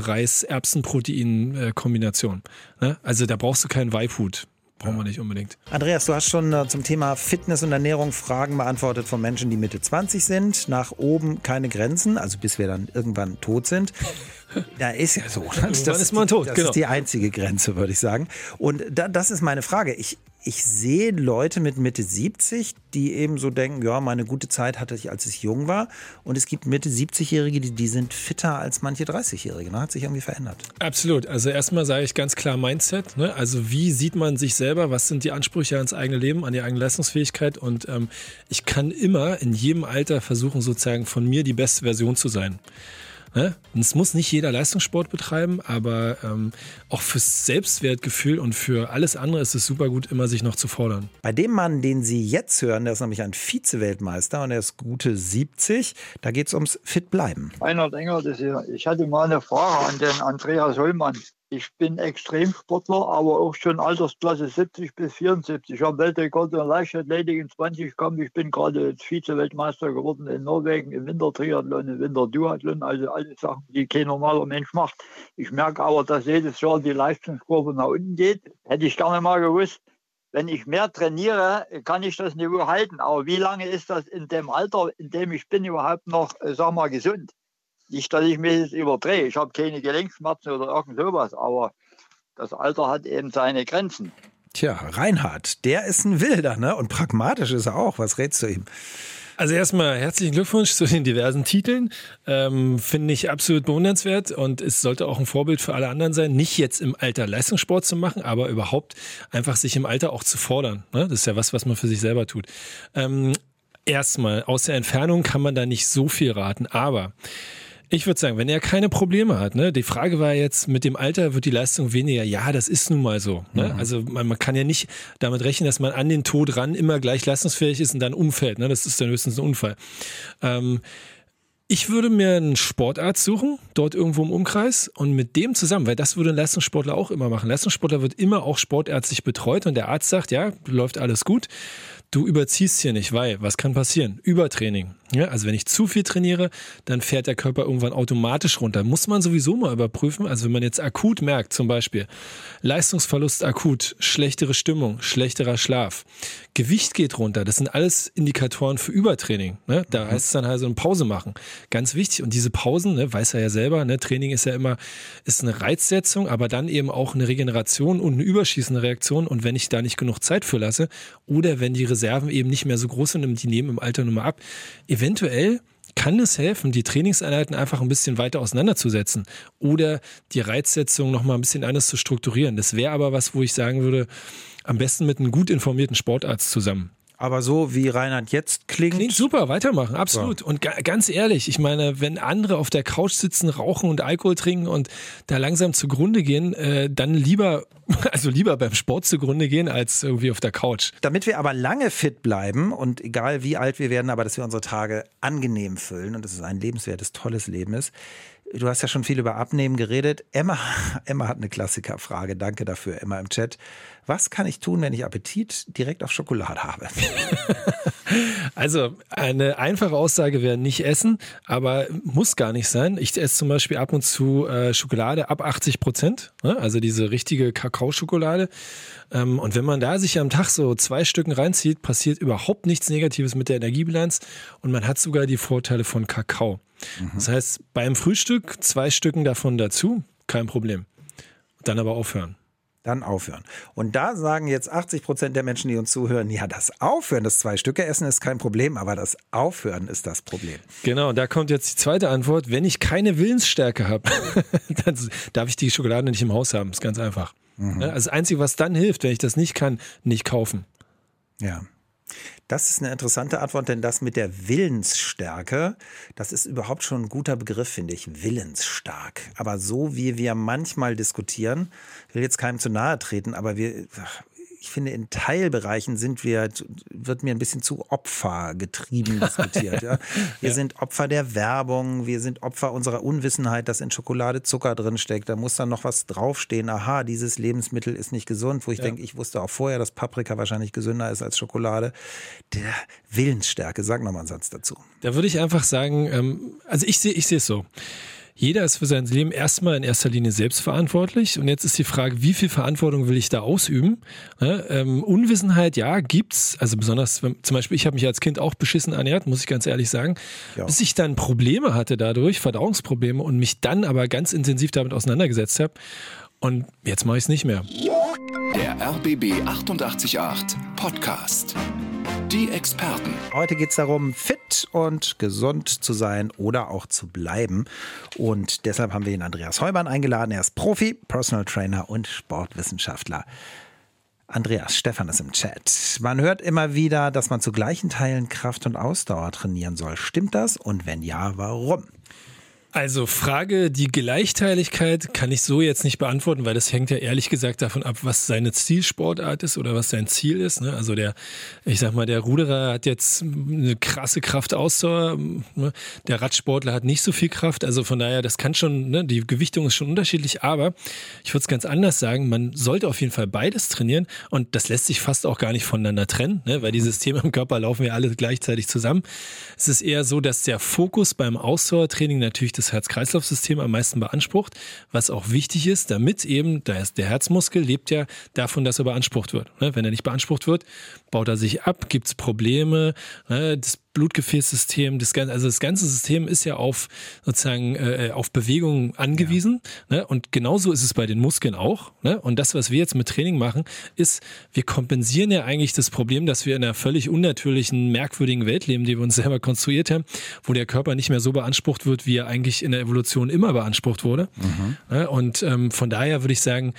Reis-Erbsen-Protein-Kombination. Ne? Also da brauchst du kein Y-Food. Brauchen wir nicht unbedingt. Andreas, du hast schon äh, zum Thema Fitness und Ernährung Fragen beantwortet von Menschen, die Mitte zwanzig sind. Nach oben keine Grenzen, also bis wir dann irgendwann tot sind. Da ist ja so. Das, das ist man tot, das genau. ist die einzige Grenze, würde ich sagen. Und da, das ist meine Frage. Ich, ich sehe Leute mit Mitte siebzig, die eben so denken, ja, meine gute Zeit hatte ich, als ich jung war. Und es gibt Mitte siebzig-Jährige, die, die sind fitter als manche dreißig-Jährige. Das hat sich irgendwie verändert. Absolut. Also erstmal sage ich ganz klar Mindset. Ne? Also wie sieht man sich selber? Was sind die Ansprüche ans eigene Leben, an die eigene Leistungsfähigkeit? Und ähm, ich kann immer in jedem Alter versuchen, sozusagen von mir die beste Version zu sein. Ne? Es muss nicht jeder Leistungssport betreiben, aber ähm, auch fürs Selbstwertgefühl und für alles andere ist es super gut, immer sich noch zu fordern. Bei dem Mann, den Sie jetzt hören, der ist nämlich ein Vize-Weltmeister und er ist gute siebzig, da geht es ums Fitbleiben. Reinhard Engert ist hier. Ich hatte mal eine Frage an den Andreas Hollmann. Ich bin Extremsportler, aber auch schon Altersklasse siebzig bis vierundsiebzig. Ich habe Weltrekord in Leichtathletik in zwanzig Kampf. Ich bin gerade Vize-Weltmeister geworden in Norwegen im Wintertriathlon, im Winterduathlon. Also alle Sachen, die kein normaler Mensch macht. Ich merke aber, dass jedes Jahr die Leistungskurve nach unten geht. Hätte ich gerne mal gewusst. Wenn ich mehr trainiere, kann ich das Niveau halten. Aber wie lange ist das in dem Alter, in dem ich bin, überhaupt noch, sag mal, gesund? Nicht, dass ich mich jetzt überdrehe. Ich habe keine Gelenkschmerzen oder irgend sowas, aber das Alter hat eben seine Grenzen. Tja, Reinhard, der ist ein Wilder, ne? Und pragmatisch ist er auch. Was rätst du ihm? Also erstmal herzlichen Glückwunsch zu den diversen Titeln. Ähm, finde ich absolut bewundernswert und es sollte auch ein Vorbild für alle anderen sein, nicht jetzt im Alter Leistungssport zu machen, aber überhaupt einfach sich im Alter auch zu fordern. Ne? Das ist ja was, was man für sich selber tut. Ähm, erstmal, aus der Entfernung kann man da nicht so viel raten, aber ich würde sagen, wenn er keine Probleme hat, ne, die Frage war jetzt, mit dem Alter wird die Leistung weniger. Ja, das ist nun mal so. Ne? Mhm. Also man, man kann ja nicht damit rechnen, dass man an den Tod ran immer gleich leistungsfähig ist und dann umfällt. Ne? Das ist dann höchstens ein Unfall. Ähm, ich würde mir einen Sportarzt suchen, dort irgendwo im Umkreis und mit dem zusammen, weil das würde ein Leistungssportler auch immer machen. Leistungssportler wird immer auch sportärztlich betreut und der Arzt sagt, ja, läuft alles gut. Du überziehst hier nicht, weil, was kann passieren? Übertraining. Ja, also wenn ich zu viel trainiere, dann fährt der Körper irgendwann automatisch runter. Muss man sowieso mal überprüfen. Also wenn man jetzt akut merkt, zum Beispiel Leistungsverlust akut, schlechtere Stimmung, schlechterer Schlaf, Gewicht geht runter, das sind alles Indikatoren für Übertraining. Ne? Da mhm. heißt es dann halt so eine Pause machen. Ganz wichtig. Und diese Pausen, ne, weiß er ja selber, ne, Training ist ja immer, ist eine Reizsetzung, aber dann eben auch eine Regeneration und eine überschießende Reaktion. Und wenn ich da nicht genug Zeit für lasse oder wenn die Reserven eben nicht mehr so groß sind und die nehmen im Alter nochmal ab, eventuell kann es helfen, die Trainingseinheiten einfach ein bisschen weiter auseinanderzusetzen oder die Reizsetzung noch mal ein bisschen anders zu strukturieren. Das wäre aber was, wo ich sagen würde, am besten mit einem gut informierten Sportarzt zusammen. Aber so wie Reinhard jetzt klingt... Klingt super, weitermachen, absolut. Ja. Und ga, ganz ehrlich, ich meine, wenn andere auf der Couch sitzen, rauchen und Alkohol trinken und da langsam zugrunde gehen, äh, dann lieber, also lieber beim Sport zugrunde gehen, als irgendwie auf der Couch. Damit wir aber lange fit bleiben und egal wie alt wir werden, aber dass wir unsere Tage angenehm füllen und dass es ein lebenswertes, tolles Leben ist. Du hast ja schon viel über Abnehmen geredet. Emma, Emma hat eine Klassikerfrage. Danke dafür, Emma im Chat. Was kann ich tun, wenn ich Appetit direkt auf Schokolade habe? Also eine einfache Aussage wäre nicht essen, aber muss gar nicht sein. Ich esse zum Beispiel ab und zu äh, Schokolade ab achtzig Prozent, ne? Also diese richtige Kakaoschokolade. Ähm, und wenn man da sich am Tag so zwei Stücken reinzieht, passiert überhaupt nichts Negatives mit der Energiebilanz und man hat sogar die Vorteile von Kakao. Mhm. Das heißt, beim Frühstück zwei Stücken davon dazu, kein Problem. Dann aber aufhören. Dann aufhören. Und da sagen jetzt achtzig Prozent der Menschen, die uns zuhören, ja, das Aufhören, das Zwei-Stücke-Essen ist kein Problem, aber das Aufhören ist das Problem. Genau, da kommt jetzt die zweite Antwort. Wenn ich keine Willensstärke habe, dann darf ich die Schokolade nicht im Haus haben. Ist ganz einfach. Mhm. Also das Einzige, was dann hilft, wenn ich das nicht kann, nicht kaufen. Ja. Das ist eine interessante Antwort, denn das mit der Willensstärke, das ist überhaupt schon ein guter Begriff, finde ich, willensstark. Aber so wie wir manchmal diskutieren, ich will jetzt keinem zu nahe treten, aber wir, ich finde, in Teilbereichen sind wir, wird mir ein bisschen zu opfergetrieben diskutiert. Ja? Wir ja. sind Opfer der Werbung, wir sind Opfer unserer Unwissenheit, dass in Schokolade Zucker drin steckt. Da muss dann noch was draufstehen. Aha, dieses Lebensmittel ist nicht gesund. Wo ich ja. denke, ich wusste auch vorher, dass Paprika wahrscheinlich gesünder ist als Schokolade. Der Willensstärke, sag noch mal einen Satz dazu. Da würde ich einfach sagen, also ich sehe ich sehe es so. Jeder ist für sein Leben erstmal in erster Linie selbstverantwortlich. Und jetzt ist die Frage, wie viel Verantwortung will ich da ausüben? Ja, ähm, Unwissenheit, ja, gibt's. Also besonders, wenn, zum Beispiel, ich habe mich als Kind auch beschissen ernährt, muss ich ganz ehrlich sagen. Ja. Bis ich dann Probleme hatte dadurch, Verdauungsprobleme und mich dann aber ganz intensiv damit auseinandergesetzt habe. Und jetzt mache ich es nicht mehr. Der R B B achtundachtzig Komma acht Podcast. Die Experten. Heute geht es darum, fit und gesund zu sein oder auch zu bleiben. Und deshalb haben wir den Andreas Heumann eingeladen. Er ist Profi, Personal Trainer und Sportwissenschaftler. Andreas, Stefan ist im Chat. Man hört immer wieder, dass man zu gleichen Teilen Kraft und Ausdauer trainieren soll. Stimmt das? Und wenn ja, warum? Also Frage, die Gleichteiligkeit kann ich so jetzt nicht beantworten, weil das hängt ja ehrlich gesagt davon ab, was seine Zielsportart ist oder was sein Ziel ist. Ne? Also der, ich sag mal, der Ruderer hat jetzt eine krasse Kraftausdauer, ne? Der Radsportler hat nicht so viel Kraft, also von daher, das kann schon, ne? Die Gewichtung ist schon unterschiedlich, aber ich würde es ganz anders sagen, man sollte auf jeden Fall beides trainieren und das lässt sich fast auch gar nicht voneinander trennen, ne? Weil die Systeme im Körper laufen ja alle gleichzeitig zusammen. Es ist eher so, dass der Fokus beim Ausdauertraining natürlich das Herz-Kreislauf-System am meisten beansprucht, was auch wichtig ist, damit eben, der Herzmuskel lebt ja davon, dass er beansprucht wird. Wenn er nicht beansprucht wird, baut er sich ab, gibt es Probleme, das Blutgefäßsystem, das ganze, also das ganze System ist ja auf sozusagen äh, auf Bewegung angewiesen, ja. Ne? Und genauso ist es bei den Muskeln auch. Ne? Und das, was wir jetzt mit Training machen, ist, wir kompensieren ja eigentlich das Problem, dass wir in einer völlig unnatürlichen, merkwürdigen Welt leben, die wir uns selber konstruiert haben, wo der Körper nicht mehr so beansprucht wird, wie er eigentlich in der Evolution immer beansprucht wurde. Mhm. Ne? Und ähm, von daher würde ich sagen,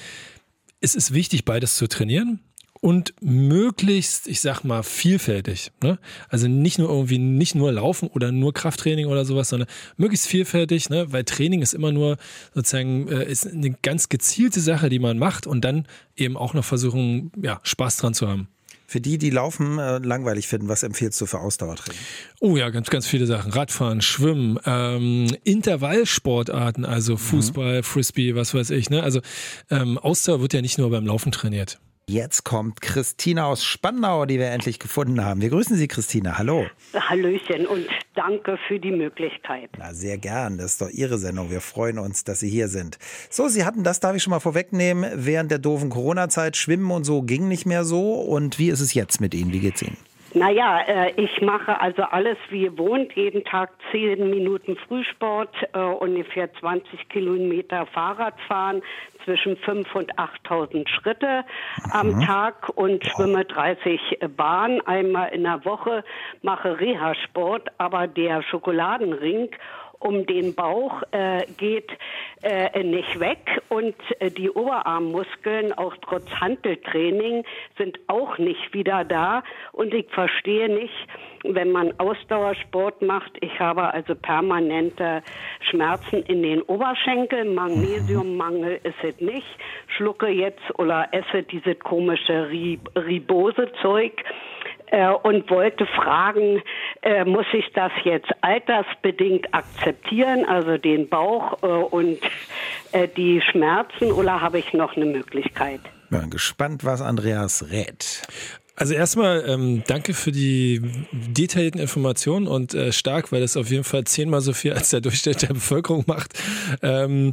es ist wichtig, beides zu trainieren. Und möglichst, ich sag mal, vielfältig. Ne? Also nicht nur irgendwie, nicht nur Laufen oder nur Krafttraining oder sowas, sondern möglichst vielfältig, ne? Weil Training ist immer nur sozusagen, äh, ist eine ganz gezielte Sache, die man macht und dann eben auch noch versuchen, ja, Spaß dran zu haben. Für die, die Laufen äh, langweilig finden, was empfiehlst du für Ausdauertraining? Oh ja, ganz, ganz viele Sachen. Radfahren, Schwimmen, ähm, Intervallsportarten, also Fußball, mhm. Frisbee, was weiß ich. Ne? Also ähm, Ausdauer wird ja nicht nur beim Laufen trainiert. Jetzt kommt Christina aus Spandau, die wir endlich gefunden haben. Wir grüßen Sie, Christina. Hallo. Hallöchen und danke für die Möglichkeit. Na, sehr gern. Das ist doch Ihre Sendung. Wir freuen uns, dass Sie hier sind. So, Sie hatten, das darf ich schon mal vorwegnehmen, während der doofen Corona-Zeit Schwimmen und so ging nicht mehr so. Und wie ist es jetzt mit Ihnen? Wie geht's Ihnen? Naja, äh, ich mache also alles wie gewohnt, jeden Tag zehn Minuten Frühsport, äh, ungefähr zwanzig Kilometer Fahrradfahren, zwischen fünf und achttausend Schritte am mhm. Tag und schwimme dreißig Bahnen einmal in der Woche, mache Reha-Sport, aber der Schokoladenring um den Bauch äh, geht äh, nicht weg und äh, die Oberarmmuskeln, auch trotz Hanteltraining, sind auch nicht wieder da und ich verstehe nicht, wenn man Ausdauersport macht, ich habe also permanente Schmerzen in den Oberschenkeln, Magnesiummangel ist es nicht, schlucke jetzt oder esse dieses komische Ribose-Zeug, Äh, und wollte fragen, äh, muss ich das jetzt altersbedingt akzeptieren, also den Bauch äh, und äh, die Schmerzen, oder habe ich noch eine Möglichkeit? Ja, gespannt, was Andreas rät. Also erstmal ähm, danke für die detaillierten Informationen und äh, stark, weil das auf jeden Fall zehnmal so viel als der Durchschnitt der Bevölkerung macht. Ähm,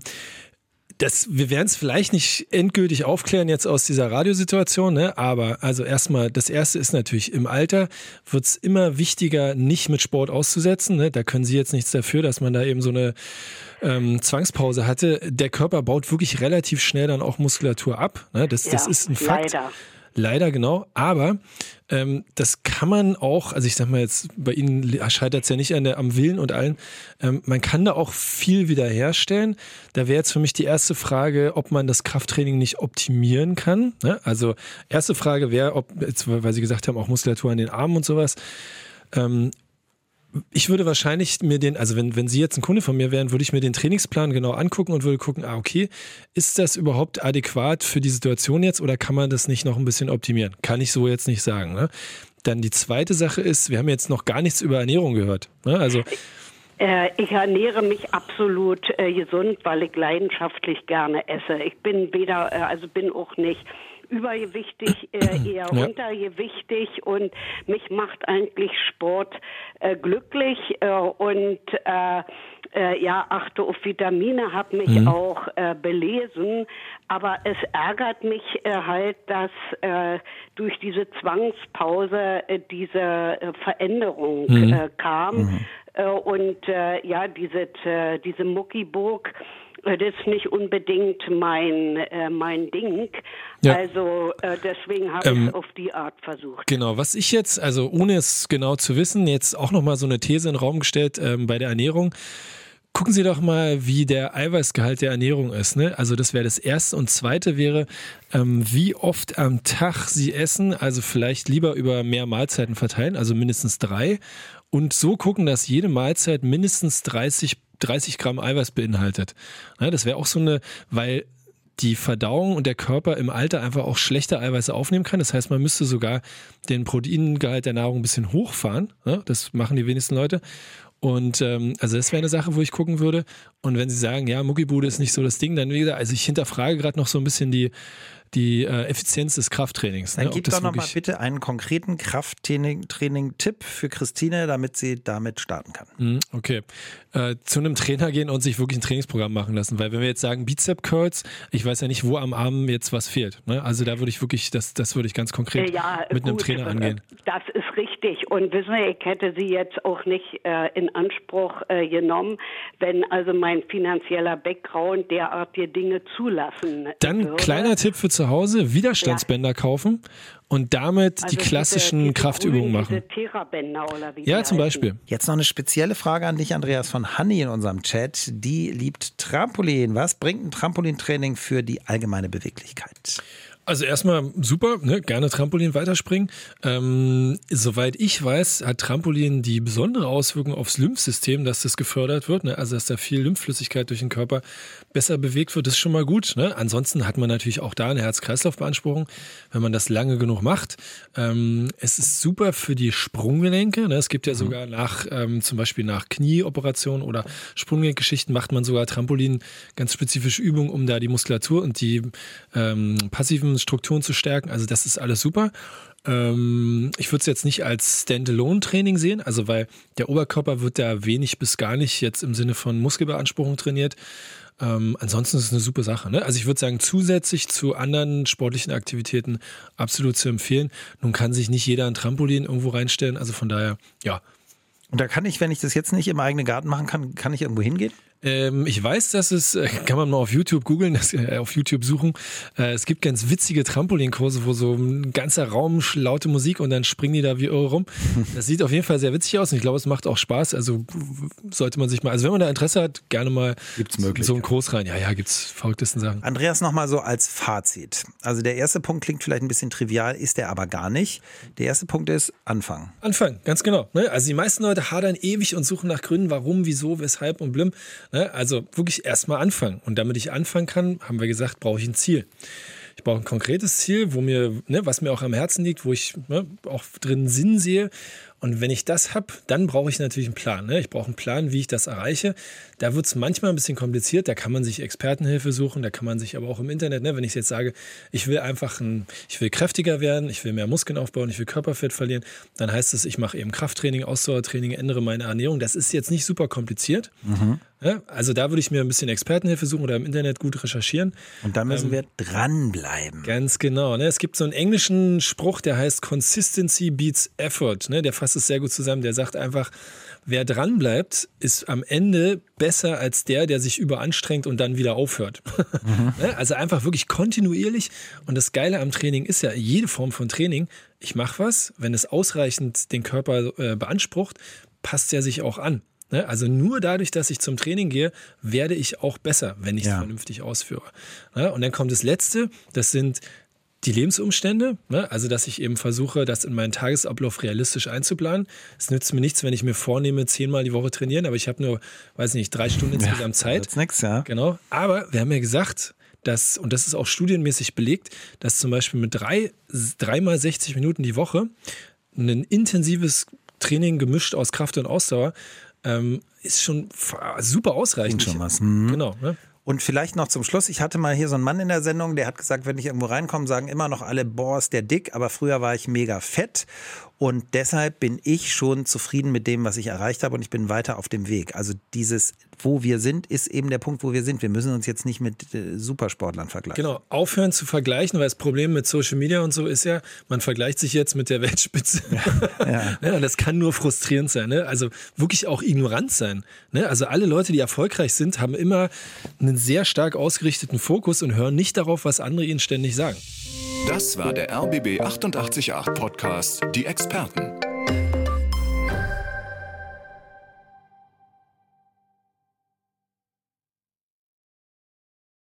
Das, wir werden es vielleicht nicht endgültig aufklären jetzt aus dieser Radiosituation, ne? Aber also erstmal, das Erste ist natürlich, im Alter wird es immer wichtiger, nicht mit Sport auszusetzen. Ne? Da können Sie jetzt nichts dafür, dass man da eben so eine ähm, Zwangspause hatte. Der Körper baut wirklich relativ schnell dann auch Muskulatur ab. Ne? Das, ja, das ist ein Fakt. Leider. Leider, genau. Aber ähm, das kann man auch, also ich sag mal jetzt, bei Ihnen scheitert es ja nicht an der, am Willen und allen, ähm, man kann da auch viel wiederherstellen. Da wäre jetzt für mich die erste Frage, ob man das Krafttraining nicht optimieren kann. Ne? Also erste Frage wäre, ob, jetzt, weil Sie gesagt haben, auch Muskulatur an den Armen und sowas, ähm, ich würde wahrscheinlich mir den, also wenn, wenn Sie jetzt ein Kunde von mir wären, würde ich mir den Trainingsplan genau angucken und würde gucken, ah, okay, ist das überhaupt adäquat für die Situation jetzt oder kann man das nicht noch ein bisschen optimieren? Kann ich so jetzt nicht sagen. Ne? Dann die zweite Sache ist, wir haben jetzt noch gar nichts über Ernährung gehört. Ne? Also Äh, ich ernähre mich absolut äh, gesund, weil ich leidenschaftlich gerne esse. Ich bin weder, äh, also bin auch nicht übergewichtig, äh, eher ja. untergewichtig und mich macht eigentlich Sport äh, glücklich äh, und äh, äh, ja, achte auf Vitamine, habe mich mhm. auch äh, belesen, aber es ärgert mich äh, halt, dass äh, durch diese Zwangspause äh, diese äh, Veränderung mhm. äh, kam mhm. äh, und äh, ja, diese, äh, diese Muckiburg, das ist nicht unbedingt mein, äh, mein Ding. Ja. Also äh, deswegen habe ähm, ich es auf die Art versucht. Genau, was ich jetzt, also ohne es genau zu wissen, jetzt auch nochmal so eine These in den Raum gestellt ähm, bei der Ernährung. Gucken Sie doch mal, wie der Eiweißgehalt der Ernährung ist. Ne? Also das wäre das Erste. Und Zweite wäre, ähm, wie oft am Tag Sie essen. Also vielleicht lieber über mehr Mahlzeiten verteilen, also mindestens drei. Und so gucken, dass jede Mahlzeit mindestens dreißig dreißig Gramm Eiweiß beinhaltet. Ja, das wäre auch so eine, weil die Verdauung und der Körper im Alter einfach auch schlechte Eiweiße aufnehmen kann. Das heißt, man müsste sogar den Proteingehalt der Nahrung ein bisschen hochfahren. Ja, das machen die wenigsten Leute. Und ähm, also das wäre eine Sache, wo ich gucken würde. Und wenn Sie sagen, ja, Muckibude ist nicht so das Ding, dann wie gesagt, also ich hinterfrage gerade noch so ein bisschen die, die äh, Effizienz des Krafttrainings. Dann ne? gib doch nochmal bitte einen konkreten Krafttraining-Tipp für Christine, damit sie damit starten kann. Okay. Äh, zu einem Trainer gehen und sich wirklich ein Trainingsprogramm machen lassen. Weil wenn wir jetzt sagen Bizep Curls, ich weiß ja nicht, wo am Arm jetzt was fehlt. Ne? Also da würde ich wirklich, das, das würde ich ganz konkret ja, mit gut, einem Trainer angehen. Das ist richtig. Und wissen Sie, ich hätte sie jetzt auch nicht äh, in Anspruch äh, genommen, wenn also mein finanzieller Background derartige Dinge zulassen Dann würde. Kleiner Tipp für zu Hause, Widerstandsbänder ja. kaufen und damit also die klassischen diese, diese grünen, Kraftübungen machen. Diese Therabänder oder wie ja, zum heißen. Beispiel. Jetzt noch eine spezielle Frage an dich, Andreas von Hanni in unserem Chat. Die liebt Trampolin. Was bringt ein Trampolintraining für die allgemeine Beweglichkeit? Also erstmal super, ne? Gerne Trampolin weiterspringen. Ähm, soweit ich weiß, hat Trampolin die besondere Auswirkung aufs Lymphsystem, dass das gefördert wird, ne? Also dass da viel Lymphflüssigkeit durch den Körper besser bewegt wird, das ist schon mal gut. Ne? Ansonsten hat man natürlich auch da eine Herz-Kreislauf-Beanspruchung, wenn man das lange genug macht. Ähm, es ist super für die Sprunggelenke. Ne? Es gibt ja sogar nach, ähm, zum Beispiel nach Knieoperationen oder Sprunggelenkgeschichten macht man sogar Trampolin ganz spezifische Übungen, um da die Muskulatur und die ähm, passiven Strukturen zu stärken. Also das ist alles super. Ähm, ich würde es jetzt nicht als Standalone-Training sehen, also weil der Oberkörper wird da wenig bis gar nicht jetzt im Sinne von Muskelbeanspruchung trainiert. Ähm, ansonsten ist es eine super Sache. Ne? Also ich würde sagen, zusätzlich zu anderen sportlichen Aktivitäten absolut zu empfehlen. Nun kann sich nicht jeder ein Trampolin irgendwo reinstellen, also von daher, ja. Und da kann ich, wenn ich das jetzt nicht im eigenen Garten machen kann, kann ich irgendwo hingehen? Ähm, ich weiß, dass es, kann man mal auf YouTube googeln, das, äh, auf YouTube suchen. Äh, es gibt ganz witzige Trampolinkurse, wo so ein ganzer Raum laute Musik und dann springen die da wie irre rum. Das sieht auf jeden Fall sehr witzig aus und ich glaube, es macht auch Spaß. Also sollte man sich mal, also wenn man da Interesse hat, gerne mal gibt's möglich, so einen Kurs rein. Ja, ja, gibt's verrücktesten Sachen. Andreas, nochmal so als Fazit. Also der erste Punkt klingt vielleicht ein bisschen trivial, ist der aber gar nicht. Der erste Punkt ist Anfangen. Anfangen, ganz genau. Ne? Also die meisten Leute hadern ewig und suchen nach Gründen, warum, wieso, weshalb und blim. Also wirklich erstmal anfangen. Und damit ich anfangen kann, haben wir gesagt, brauche ich ein Ziel. Ich brauche ein konkretes Ziel, wo mir, ne, was mir auch am Herzen liegt, wo ich ne, auch drin Sinn sehe. Und wenn ich das habe, dann brauche ich natürlich einen Plan. Ne? Ich brauche einen Plan, wie ich das erreiche. Da wird es manchmal ein bisschen kompliziert. Da kann man sich Expertenhilfe suchen. Da kann man sich aber auch im Internet, ne, wenn ich jetzt sage, ich will einfach, ein, ich will kräftiger werden, ich will mehr Muskeln aufbauen, ich will Körperfett verlieren, dann heißt es, ich mache eben Krafttraining, Ausdauertraining, ändere meine Ernährung. Das ist jetzt nicht super kompliziert. Mhm. Ja, also da würde ich mir ein bisschen Expertenhilfe suchen oder im Internet gut recherchieren. Und da müssen ähm, wir dranbleiben. Ganz genau. Ne? Es gibt so einen englischen Spruch, der heißt Consistency beats Effort. Ne? Der fasst es sehr gut zusammen. Der sagt einfach, wer dranbleibt, ist am Ende besser als der, der sich überanstrengt und dann wieder aufhört. Mhm. Ne? Also einfach wirklich kontinuierlich. Und das Geile am Training ist ja, jede Form von Training, ich mache was, wenn es ausreichend den Körper äh, beansprucht, passt er sich auch an. Also nur dadurch, dass ich zum Training gehe, werde ich auch besser, wenn ich es ja. vernünftig ausführe. Und dann kommt das Letzte, das sind die Lebensumstände. Also dass ich eben versuche, das in meinen Tagesablauf realistisch einzuplanen. Es nützt mir nichts, wenn ich mir vornehme, zehnmal die Woche trainieren, aber ich habe nur, weiß nicht, drei Stunden insgesamt ja, Zeit. Das ist nix, ja. Genau. Aber wir haben ja gesagt, dass, und das ist auch studienmäßig belegt, dass zum Beispiel mit drei, dreimal sechzig Minuten die Woche ein intensives Training gemischt aus Kraft und Ausdauer Ähm, ist schon super ausreichend. Schon was. Mhm. Genau. Ne? Und vielleicht noch zum Schluss, ich hatte mal hier so einen Mann in der Sendung, der hat gesagt, wenn ich irgendwo reinkomme, sagen immer noch alle, boah, ist der dick, aber früher war ich mega fett. Und deshalb bin ich schon zufrieden mit dem, was ich erreicht habe und ich bin weiter auf dem Weg. Also dieses, wo wir sind, ist eben der Punkt, wo wir sind. Wir müssen uns jetzt nicht mit äh, Supersportlern vergleichen. Genau, aufhören zu vergleichen, weil das Problem mit Social Media und so ist ja, man vergleicht sich jetzt mit der Weltspitze. Ja, ja. Ja, das kann nur frustrierend sein. Ne? Also wirklich auch ignorant sein. Ne? Also alle Leute, die erfolgreich sind, haben immer einen sehr stark ausgerichteten Fokus und hören nicht darauf, was andere ihnen ständig sagen. Das war der R B B achtundachtzig Komma acht Podcast Die Experten.